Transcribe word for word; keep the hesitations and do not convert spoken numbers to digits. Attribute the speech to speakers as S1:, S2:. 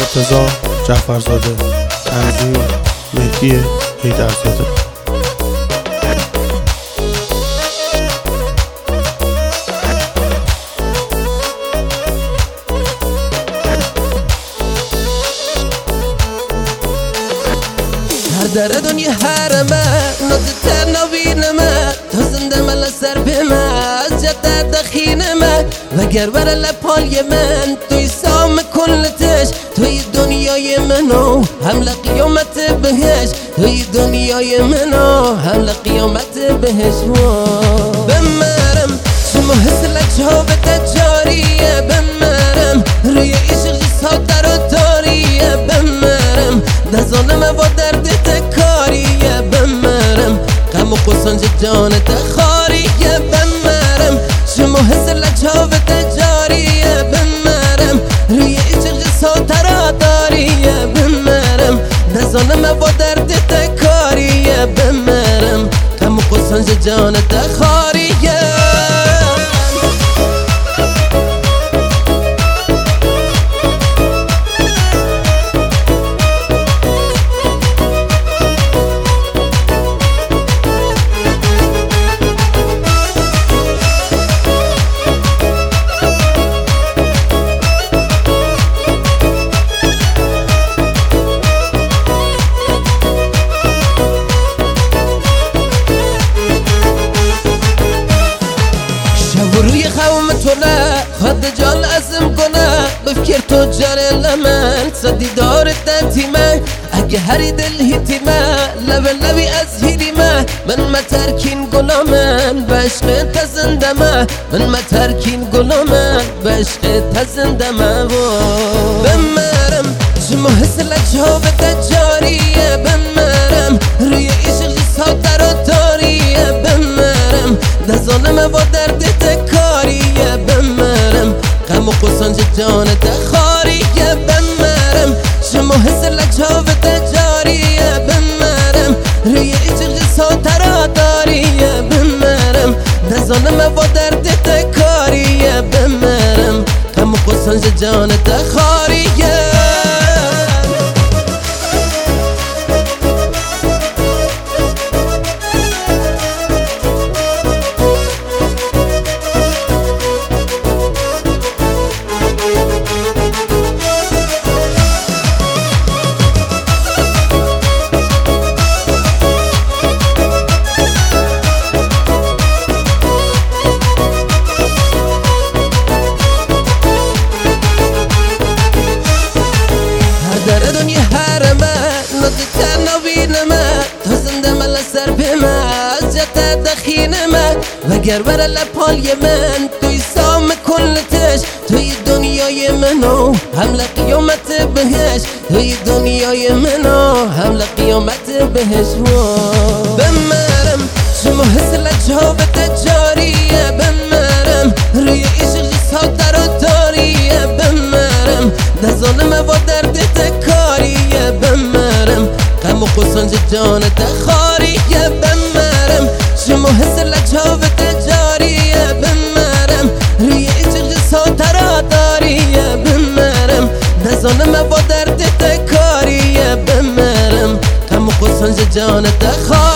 S1: مرتضی جعفرزاده، تنظیم مهدی حیدرزاده.
S2: در دنیا حرمه نزدتر نبینمه تا زنده مل سر بمه از جد دخینمه وگر بر لپای من توی سام کلتش توی دنیای منو هم قیامت بهش توی دنیای منو هم قیامت بهش بمرم شما حس لجها به تجاریه بمرم روی عشق سادر و تاریه بمرم دزانم با درد تکاریه بمرم غم و قسنج جان تخاریه بمرم شما حس لجها به تجاریه بمرم روی عشق سادر داریه بمرم دزانم با درد تکاریه بمرم غم و قسنج جان تخاریه روی خوام توله خود جال ازم کنه بفکر تو جاره لمن صدی دار تتیمه اگه هری دل هیتیمه لب لبی از هیریمه من ما ترکین گلامن بشق تزندمه من ما ترکین گلامن بشق تزندمه بمرم شما حس لجها به تجاریه بمرم روی عشق سادر و تاریه بمرم دزانم با درد تکاریه بمرم غم و قسنج جان تخاریه بمرم شما حس لجها به تجاریه بمرم روی عشق سادر داریه بمرم دزانم با درد تکاریه بمرم غم و قسنج جان تخاریه در دنیا حرمه نزدتر نبینمه تا زنده مل سر بمه از جد دخینمه وگر بر لپای من توی سام کلتش توی دنیای منو هم قیامت بهش توی دنیای منو هم قیامت بهش بمرم شما حس لجها به تجاریه بمرم روی عشق سادر و تاریه بمرم دزانم با درد تکاریه بمرم غم و قسنج جان تخاریه بمرم شما حس لجها به تجاریه بمرم روی عشق سادر داریه بمرم دزانم با درد تکاریه بمرم غم و قسنج جان تخاریه